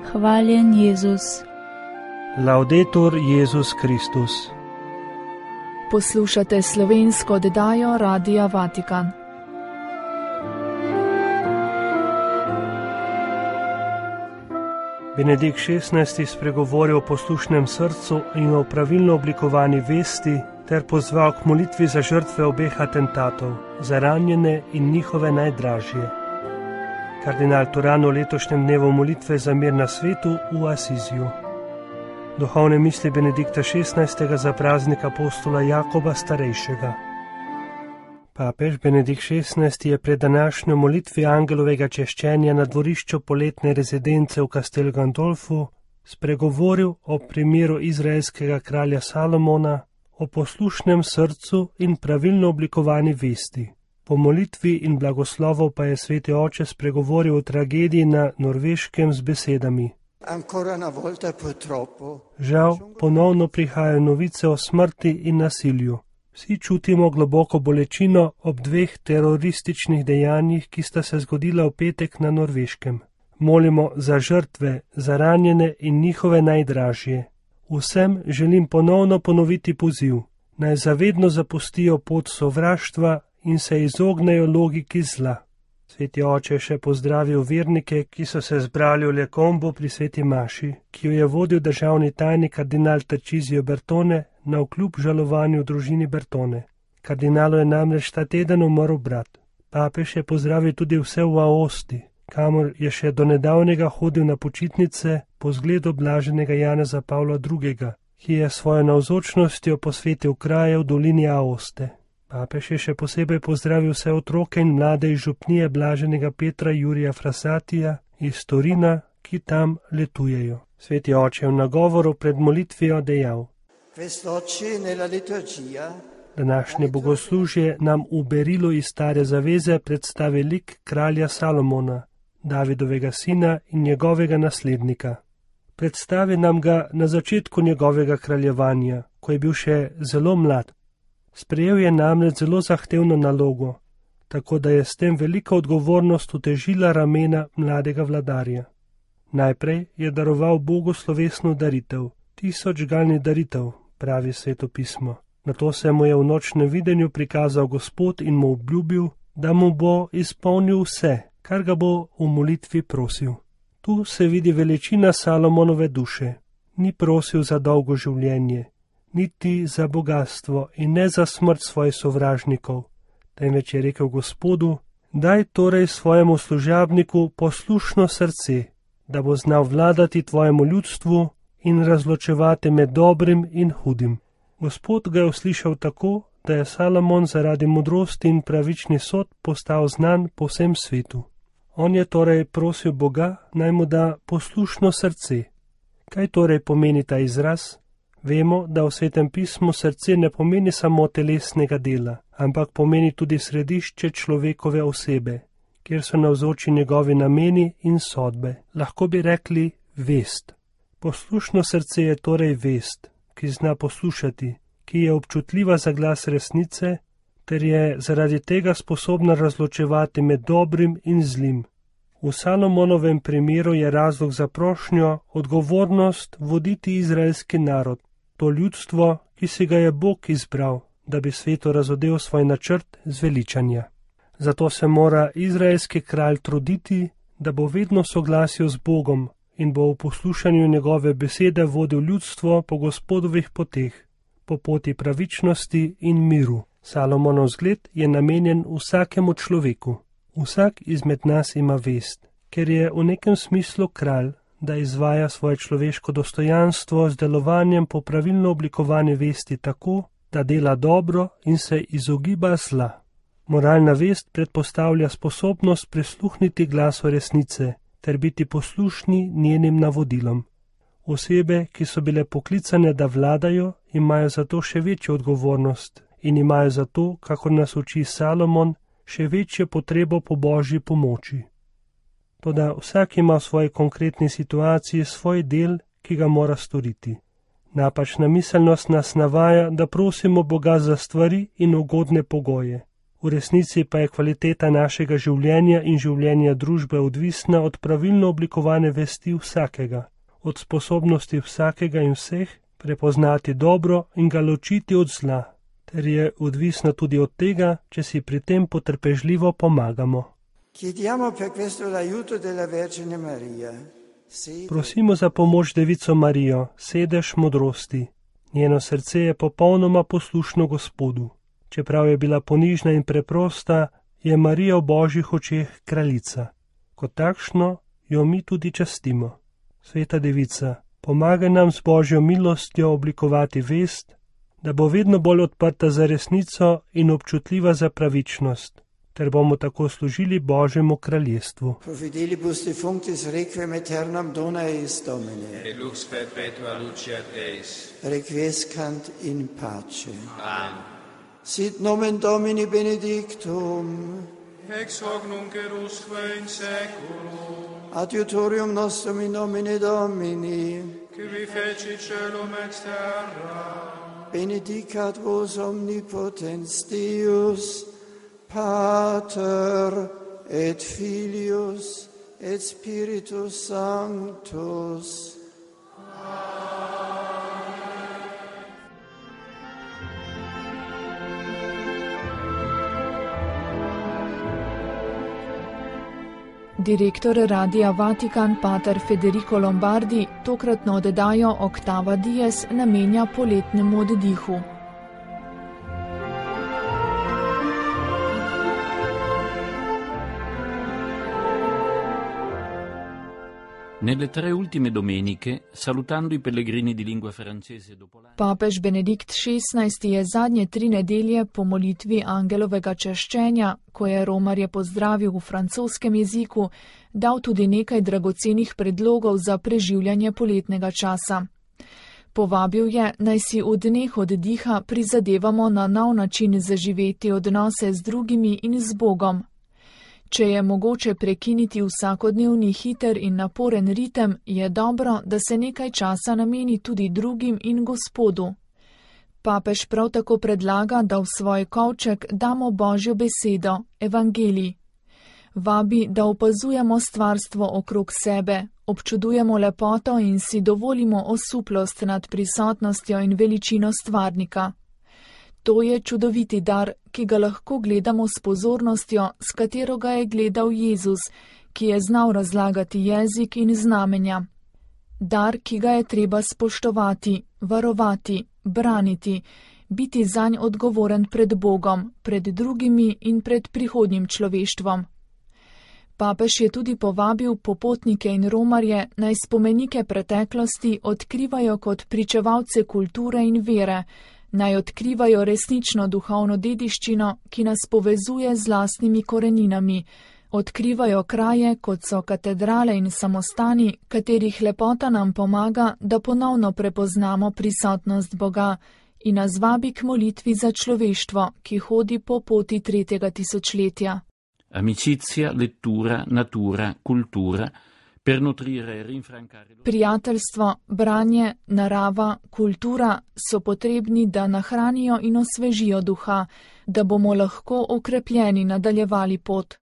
Hvaljen Jezus. Laudetur Jezus Kristus. Poslušate slovensko oddajo Radia Vatikan. Benedikt XVI. Spregovoril o poslušnem srcu in o pravilno oblikovani vesti ter pozval k molitvi za žrtve obeh atentatov, za ranjene in njihove najdražje. Kardinal Turano v letošnjem dnevu molitve za mir na svetu v Asiziju. Duhovne misli Benedikta XVI. Za praznik apostola Jakoba starejšega. Papež Benedikt XVI. Je pred današnjo molitvi angelovega češčenja na dvorišču poletne rezidence v Castel Gandolfu spregovoril o primeru izraelskega kralja Salomona, o poslušnem srcu in pravilno oblikovani vesti. Po molitvi in blagoslovu pa je sveti oče spregovoril o tragediji na Norveškem z besedami: Žal, ponovno prihajajo novice o smrti in nasilju. Vsi čutimo globoko bolečino ob dveh terorističnih dejanjih, ki sta se zgodila v petek na Norveškem. Molimo za žrtve, za ranjene in njihove najdražje. Vsem želim ponovno ponoviti poziv, naj zavedno zapustijo pot sovraštva in se izognejo logiki zla. Sveti oče še pozdravil vernike, ki so se zbrali v Le Combu pri sveti maši, ki jo je vodil državni tajnik kardinal Tarcisio Bertone navkljub žalovanju v družini Bertone. Kardinalu je namreč ta teden umrl brat. Papež je pozdravil tudi vse v Aosti, kamor je še do nedavnega hodil na počitnice po zgledu blaženega Janeza Pavla II., ki je svojo navzočnostjo posvetil kraje v dolini Aoste. Papež je še posebej pozdravil vse otroke in mlade iz župnije blaženega Petra Jurija Frasatija iz Torina, ki tam letujejo. Sveti oče v nagovoru pred molitvijo dejal: Današnje bogoslužje nam v berilu iz Stare zaveze predstavi lik kralja Salomona, Davidovega sina in njegovega naslednika. Predstavi nam ga na začetku njegovega kraljevanja, ko je bil še zelo mlad. Sprejel je namreč zelo zahtevno nalogo, tako da je s tem velika odgovornost utežila ramena mladega vladarja. Najprej je daroval Bogu slovesno daritev, 1000 galnih daritev, pravi Sveto pismo. Nato se mu je v nočnem videnju prikazal Gospod in mu obljubil, da mu bo izpolnil vse, kar ga bo v molitvi prosil. Tu se vidi veličina Salomonove duše. Ni prosil za dolgo življenje, niti za bogatstvo in ne za smrt svojih sovražnikov, temveč je rekel Gospodu: daj torej svojemu služabniku poslušno srce, da bo znal vladati tvojemu ljudstvu in razločevati med dobrim in hudim. Gospod ga je uslišal tako, da je Salomon zaradi modrosti in pravični sod postal znan po vsem svetu. On je torej prosil Boga, naj mu da poslušno srce. Kaj torej pomeni ta izraz? Vemo, da v Svetem pismu srce ne pomeni samo telesnega dela, ampak pomeni tudi središče človekove osebe, kjer so navzoči njegovi nameni in sodbe. Lahko bi rekli vest. Poslušno srce je torej vest, ki zna poslušati, ki je občutljiva za glas resnice, ter je zaradi tega sposobna razločevati med dobrim in zlim. V Salomonovem primeru je razlog za prošnjo odgovornost voditi izraelski narod, to ljudstvo, ki si ga je Bog izbral, da bi svetu razodel svoj načrt zveličanja. Zato se mora izraelski kralj truditi, da bo vedno soglasil z Bogom in bo v poslušanju njegove besede vodil ljudstvo po Gospodovih poteh, po poti pravičnosti in miru. Salomonov zgled je namenjen vsakemu človeku. Vsak izmed nas ima vest, ker je v nekem smislu kralj, da izvaja svoje človeško dostojanstvo z delovanjem po pravilno oblikovani vesti tako, da dela dobro in se izogiba zla. Moralna vest predpostavlja sposobnost prisluhniti glasu resnice ter biti poslušni njenim navodilom. Osebe, ki so bile poklicane, da vladajo, imajo zato še večjo odgovornost in imajo zato, kakor nas uči Salomon, še večjo potrebo po Božji pomoči. Toda vsak ima v svoji konkretni situaciji svoj del, ki ga mora storiti. Napačna miselnost nas navaja, da prosimo Boga za stvari in ugodne pogoje. V resnici pa je kvaliteta našega življenja in življenja družbe odvisna od pravilno oblikovane vesti vsakega, od sposobnosti vsakega in vseh prepoznati dobro in ga ločiti od zla, ter je odvisna tudi od tega, če si pri tem potrpežljivo pomagamo. Prosimo za pomoč Devico Marijo, sedež modrosti. Njeno srce je popolnoma poslušno Gospodu. Čeprav je bila ponižna in preprosta, je Marija v Božjih očeh kraljica. Kot takšno jo mi tudi častimo. Sveta Devica, pomagaj nam s Božjo milostjo oblikovati vest, da bo vedno bolj odprta za resnico in občutljiva za pravičnost, ter bomo tako služili Božjemu kraljestvu. Profidelibus defunctis requiem aeternam dona eis Domine. Et lux perpetua luceat eis. Requiescant in pace. Amen. Sit nomen Domini benedictum. Ex hoc nunc erusque in saeculum. Adiutorium nostrum in nomine Domini. Qui vi feci celum et terra. Benedicat vos omnipotens Deus, Pater et Filius et Spiritus Sanctus. Direktor Radia Vatikan pater Federico Lombardi tokratno oddajo Octava Dies namenja poletnemu oddihu. Nelle 3 ultime domeniche, salutando i pellegrini di lingua francese dopo la... Papež Benedikt XVI je zadnje 3 nedelje po molitvi angelovega čaščenja, ko je romarje pozdravil v francoskem jeziku, dal tudi nekaj dragocenih predlogov za preživljanje poletnega časa. Povabil je, naj si v dneh oddiha prizadevamo na nov način zaživeti odnose z drugimi in z Bogom. Če je mogoče prekiniti vsakodnevni hiter in naporen ritem, je dobro, da se nekaj časa nameni tudi drugim in Gospodu. Papež prav tako predlaga, da v svoj kovček damo Božjo besedo, evangelij. Vabi, da opazujemo stvarstvo okrog sebe, občudujemo lepoto in si dovolimo osuplost nad prisotnostjo in veličino stvarnika. To je čudoviti dar, ki ga lahko gledamo s pozornostjo, s katero ga je gledal Jezus, ki je znal razlagati jezik in znamenja. Dar, ki ga je treba spoštovati, varovati, braniti, biti zanj odgovoren pred Bogom, pred drugimi in pred prihodnjim človeštvom. Papež je tudi povabil popotnike in romarje, naj spomenike preteklosti odkrivajo kot pričevalce kulture in vere, naj odkrivajo resnično duhovno dediščino, ki nas povezuje z lastnimi koreninami, odkrivajo kraje, kot so katedrale in samostani, katerih lepota nam pomaga, da ponovno prepoznamo prisotnost Boga in nas vabi k molitvi za človeštvo, ki hodi po poti 3. tisočletja. Amicizia, lettura, natura, cultura, per nutrire e rinfrancare... Prijateljstvo, branje, narava, kultura so potrebni, da nahranijo in osvežijo duha, da bomo lahko okrepljeni nadaljevali pot.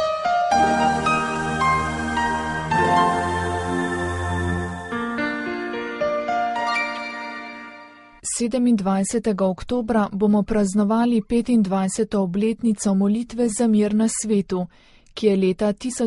27. oktobra bomo praznovali 25. obletnico molitve za mir na svetu, ki je leta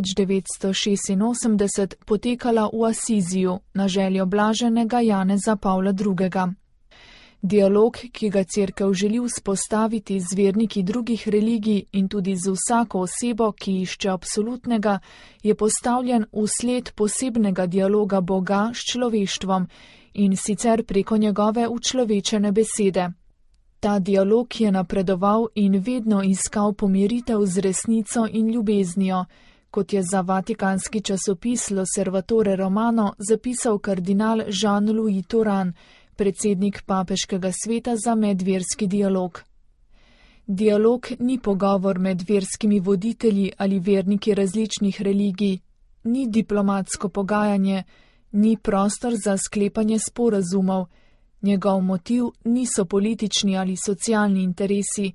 1986 potekala v Asiziju na željo blaženega Janeza Pavla II. Dialog, ki ga Cerkev želi vzpostaviti z verniki drugih religij in tudi z vsako osebo, ki išče absolutnega, je postavljen v sled posebnega dialoga Boga s človeštvom in sicer preko njegove učlovečene besede. Ta dialog je napredoval in vedno iskal pomiritev z resnico in ljubeznijo, kot je za vatikanski časopis L'Osservatore Romano zapisal kardinal Jean-Louis Touran, predsednik papeškega sveta za medverski dialog. Dialog ni pogovor med verskimi voditelji ali verniki različnih religij, ni diplomatsko pogajanje, ni prostor za sklepanje sporazumov, njegov motiv niso politični ali socialni interesi,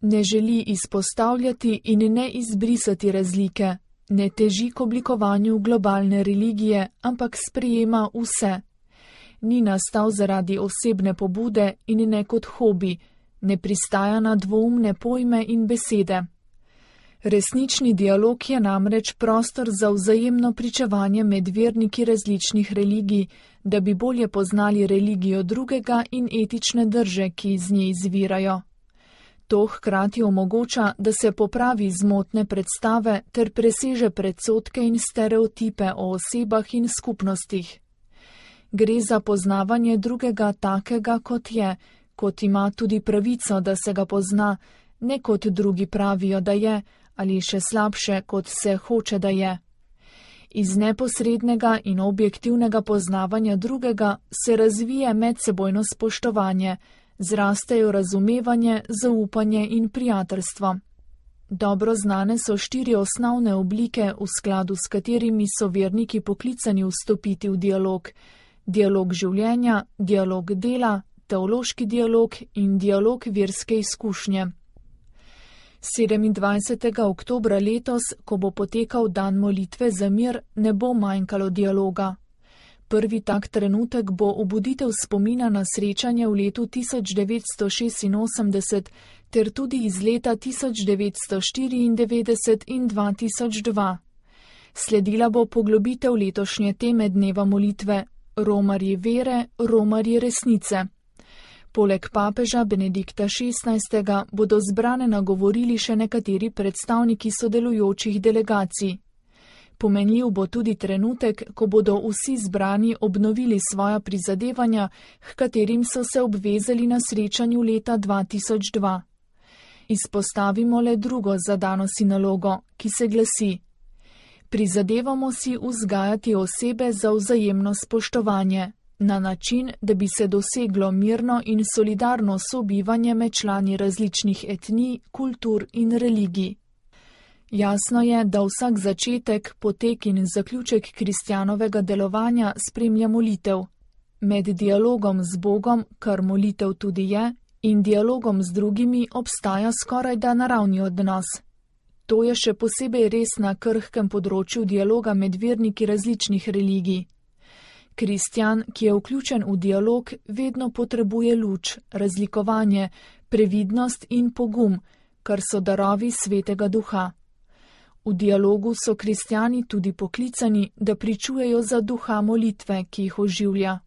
Ne želi izpostavljati in ne izbrisati razlike, ne teži k oblikovanju globalne religije, ampak sprejema vse. Ni nastal zaradi osebne pobude in ne kot hobi, ne pristaja na dvoumne pojme in besede. Resnični dialog je namreč prostor za vzajemno pričevanje med verniki različnih religij, da bi bolje poznali religijo drugega in etične drže, ki iz nje izvirajo. To hkrati omogoča, da se popravi zmotne predstave ter preseže predsodke in stereotipe o osebah in skupnostih. Gre za poznavanje drugega takega, kot ima tudi pravico, da se ga pozna, ne kot drugi pravijo, da je, ali še slabše, kot se hoče, da je. Iz neposrednega in objektivnega poznavanja drugega se razvije medsebojno spoštovanje, zrastejo razumevanje, zaupanje in prijateljstvo. Dobro znane so 4 osnovne oblike, v skladu s katerimi so verniki poklicani vstopiti v dialog: dialog življenja, dialog dela, teološki dialog in dialog verske izkušnje. 27. oktobra letos, ko bo potekal dan molitve za mir, ne bo manjkalo dialoga. Prvi tak trenutek bo obuditev spomina na srečanje v letu 1986 ter tudi iz leta 1994 in 2002. Sledila bo poglobitev letošnje teme dneva molitve: romarji vere, romarji resnice. Poleg papeža Benedikta XVI. Bodo zbrane nagovorili še nekateri predstavniki sodelujočih delegacij. Pomenljiv bo tudi trenutek, ko bodo vsi zbrani obnovili svoja prizadevanja, h katerim so se obvezali na srečanju leta 2002. Izpostavimo le drugo zadano si nalogo, ki se glasi: prizadevamo si vzgajati osebe za vzajemno spoštovanje, na način, da bi se doseglo mirno in solidarno sobivanje med člani različnih etnij, kultur in religij. Jasno je, da vsak začetek, potek in zaključek kristjanovega delovanja spremlja molitev. Med dialogom z Bogom, kar molitev tudi je, in dialogom z drugimi obstaja skorajda naravni odnos. To je še posebej res na krhkem področju dialoga med verniki različnih religij. Kristjan, ki je vključen v dialog, vedno potrebuje luč, razlikovanje, previdnost in pogum, kar so darovi Svetega Duha. V dialogu so kristjani tudi poklicani, da pričujejo za duha molitve, ki jih oživlja.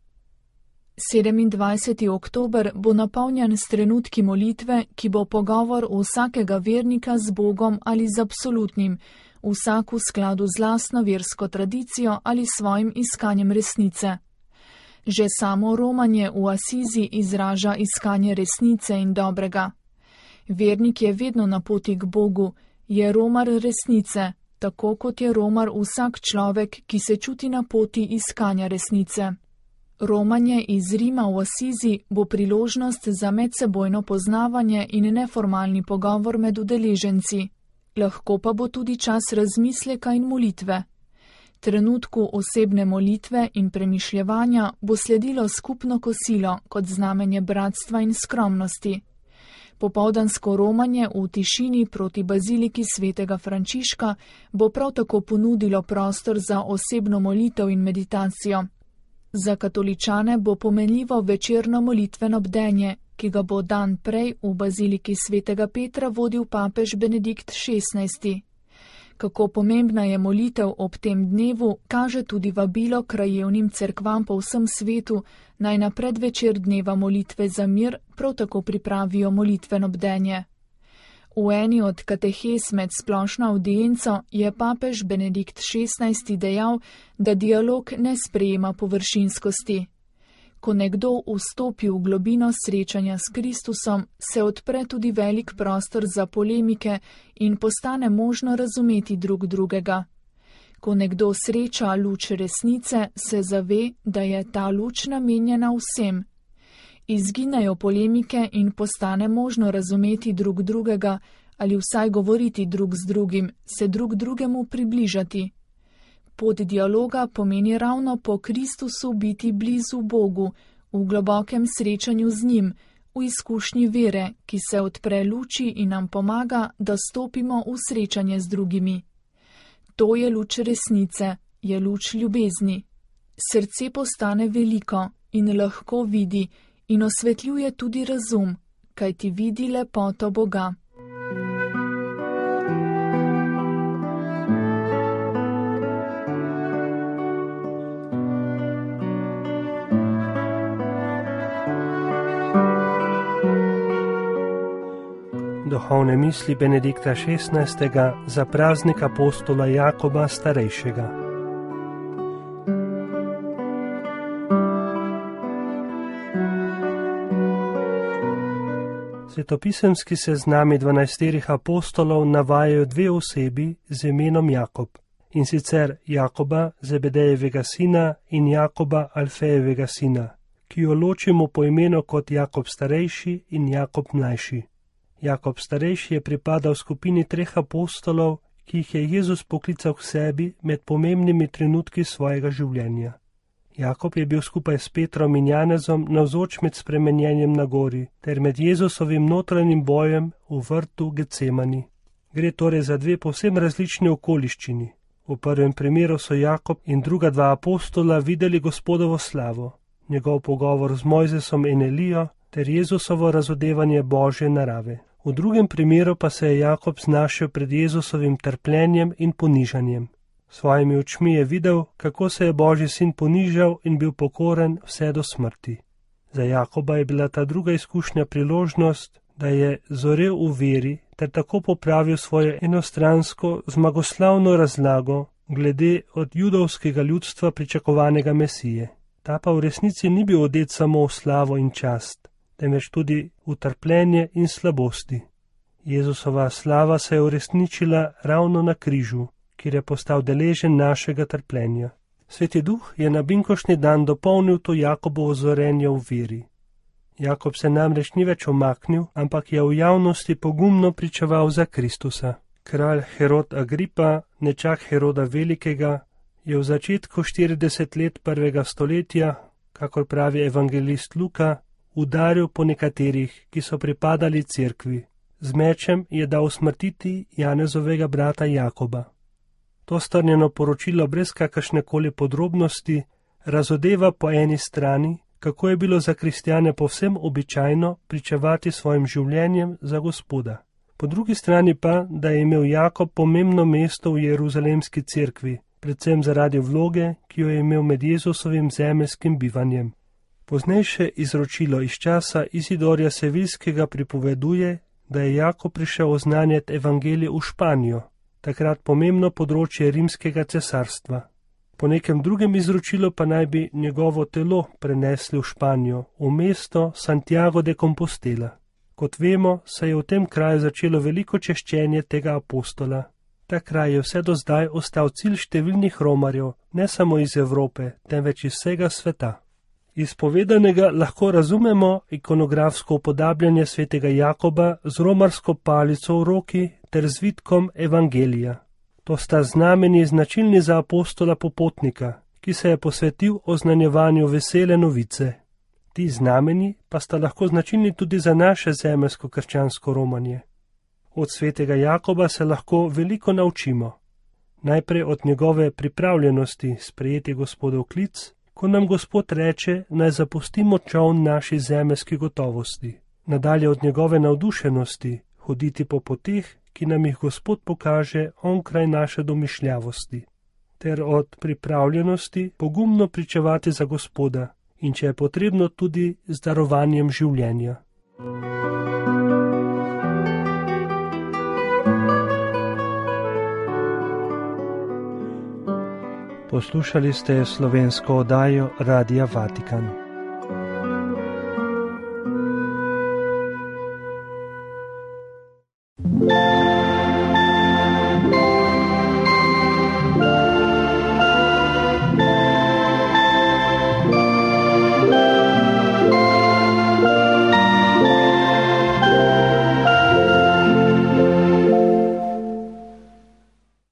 27. oktober bo napolnjen s trenutki molitve, ki bo pogovor vsakega vernika z Bogom ali z absolutnim, vsak v skladu z lastno versko tradicijo ali svojim iskanjem resnice. Že samo romanje v Asizi izraža iskanje resnice in dobrega. Vernik je vedno na poti k Bogu, je romar resnice, tako kot je romar vsak človek, ki se čuti na poti iskanja resnice. Romanje iz Rima v Asizi bo priložnost za medsebojno poznavanje in neformalni pogovor med udeleženci. Lahko pa bo tudi čas razmisleka in molitve. Trenutku osebne molitve in premišljevanja bo sledilo skupno kosilo kot znamenje bratstva in skromnosti. Popoldansko romanje v tišini proti baziliki svetega Frančiška bo prav tako ponudilo prostor za osebno molitev in meditacijo. Za katoličane bo pomenljivo večerno molitveno bdenje, ki ga bo dan prej v baziliki svetega Petra vodil papež Benedikt XVI. Kako pomembna je molitev ob tem dnevu, kaže tudi vabilo krajevnim cerkvam po vsem svetu, naj na predvečer dneva molitve za mir prav tako pripravijo molitveno bdenje. V eni od katehes med splošno audienco je papež Benedikt XVI. Dejal, da dialog ne sprejema površinskosti. Ko nekdo vstopi v globino srečanja s Kristusom, se odpre tudi velik prostor za polemike in postane možno razumeti drug drugega. Ko nekdo sreča luč resnice, se zave, da je ta luč namenjena vsem. Izginejo polemike in postane možno razumeti drug drugega ali vsaj govoriti drug z drugim, se drug drugemu približati. Pot dialoga pomeni ravno po Kristusu biti blizu Bogu, v globokem srečanju z njim, v izkušnji vere, ki se odpre luči in nam pomaga, da stopimo v srečanje z drugimi. To je luč resnice, je luč ljubezni. Srce postane veliko in lahko vidi in osvetljuje tudi razum, kajti vidi lepoto Boga. Duhovne misli Benedikta XVI. Za praznik apostola Jakoba starejšega. Svetopisemski seznami 12 apostolov navajajo dve osebi z imenom Jakob, in sicer Jakoba, Zebedejevega sina, in Jakoba, Alfejevega sina, ki jo ločimo po imenu kot Jakob starejši in Jakob mlajši. Jakob starejši je pripadal skupini 3 apostolov, ki jih je Jezus poklical k sebi med pomembnimi trenutki svojega življenja. Jakob je bil skupaj s Petrom in Janezom navzoč med spremenjenjem na gori ter med Jezusovim notranjim bojem v vrtu Getsemani. Gre torej za dve povsem različni okoliščini. V prvem primeru so Jakob in druga dva apostola videli Gospodovo slavo, njegov pogovor z Mojzesom in Elijo ter Jezusovo razodevanje Božje narave. V drugem primeru pa se je Jakob znašel pred Jezusovim trpljenjem in ponižanjem. Svojimi očmi je videl, kako se je Božji sin ponižal in bil pokoren vse do smrti. Za Jakoba je bila ta druga izkušnja priložnost, da je zorel v veri ter tako popravil svojo enostransko zmagoslavno razlago glede od judovskega ljudstva pričakovanega Mesije. Ta pa v resnici ni bil odet samo v slavo in čast, temveč tudi v trpljenje in slabosti. Jezusova slava se je uresničila ravno na križu, kjer je postal deležen našega trpljenja. Sveti Duh je na binkoštni dan dopolnil to Jakobovo zorenje v veri. Jakob se namreč ni več omaknil, ampak je v javnosti pogumno pričeval za Kristusa. Kralj Herod Agripa, nečak Heroda Velikega, je v začetku 40 let prvega stoletja, kakor pravi evangelist Luka, udaril po nekaterih, ki so pripadali cerkvi. Z mečem je dal usmrtiti Janezovega brata Jakoba. To strnjeno poročilo brez kakršnekoli podrobnosti razodeva po eni strani, kako je bilo za kristjane povsem običajno pričevati svojim življenjem za Gospoda. Po drugi strani pa, da je imel Jakob pomembno mesto v Jeruzalemski cerkvi, predvsem zaradi vloge, ki jo je imel med Jezusovim zemeljskim bivanjem. Poznejše izročilo iz časa Izidorja Sevilskega pripoveduje, da je Jakob prišel oznanjati evangelije v Španijo, takrat pomembno področje rimskega cesarstva. Po nekem drugem izročilu pa naj bi njegovo telo prenesli v Španijo, v mesto Santiago de Compostela. Kot vemo, se je v tem kraju začelo veliko češčenje tega apostola. Ta kraj je vse do zdaj ostal cilj številnih romarjev, ne samo iz Evrope, temveč iz vsega sveta. Iz povedanega lahko razumemo ikonografsko upodabljanje svetega Jakoba z romarsko palico v roki ter zvitkom Evangelija. To sta znameni značilni za apostola popotnika, ki se je posvetil oznanjevanju vesele novice. Ti znameni pa sta lahko značilni tudi za naše zemeljsko krščansko romanje. Od svetega Jakoba se lahko veliko naučimo. Najprej od njegove pripravljenosti sprejeti Gospodov klic, ko nam Gospod reče, naj zapustimo čoln naši zemeljski gotovosti. Nadalje od njegove navdušenosti hoditi po poteh, ki nam jih Gospod pokaže onkraj naše domišljavosti. Ter od pripravljenosti pogumno pričevati za Gospoda in če je potrebno tudi z darovanjem življenja. Poslušali ste slovensko oddajo Radia Vatikan.